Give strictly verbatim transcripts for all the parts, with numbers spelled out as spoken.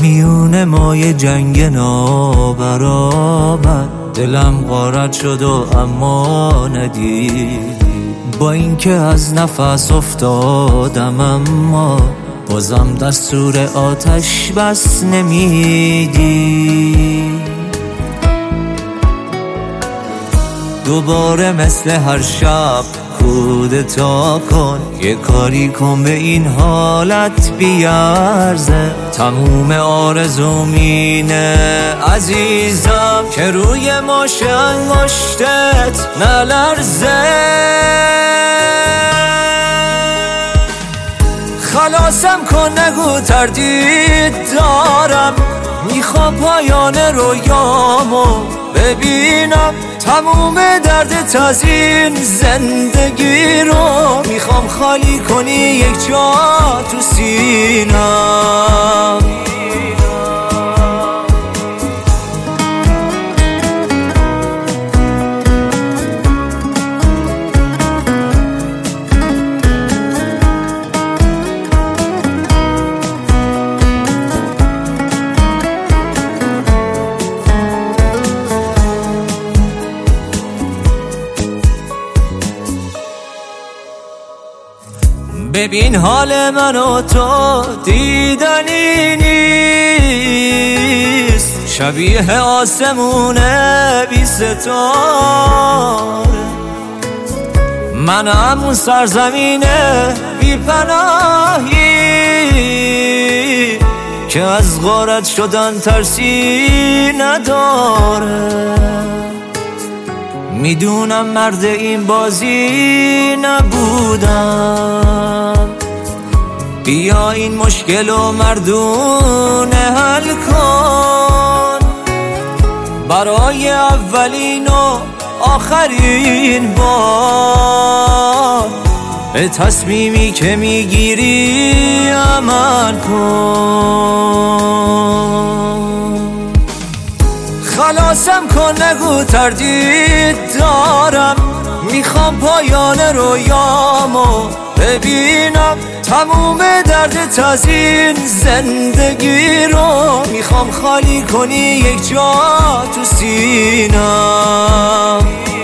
میونه ما یه جنگ نابرابر، دلم غارت شد و اما ندیدی. با اینکه از نفس افتادم اما بازم دستور آتش بس نمیدی. دوباره مثل هر شب کودتا کن، یه کاری کن به این حالت بیارزه. تموم آرزوم اینه عزیزم که روی ماش انگشتت نلرزه. خلاصم کن نگو تردید دارم، میخوام پایان رویامو ببینم. تموم دردت از این زندگی رو میخوام خالی کنی یک جا تو سینم. ببین حال من و تو دیدنی نیست، شبیه آسمون بی ستاره. منم اون سرزمین بی پناهی که از غارت شدن ترسی نداره. میدونم مرد این بازی نبودم، بیا این مشکل و مردونه حل کن. برای اولین و آخرین بار به تصمیمی که میگیری عمل کن. خلاصم کن نگو تردید دارم، میخوام پایان رویامو ببینم. تموم دردت از این زندگی رو میخوام خالی کنی یک جا تو سینم.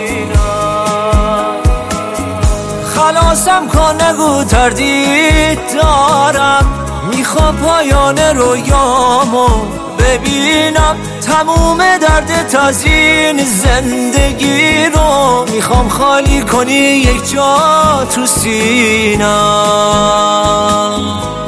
خلاصم کن نگو تردید دارم، میخوام پایان رویامو ببینم. تموم دردت از این زندگی رو میخوام خالی کنی یک جا تو سینم.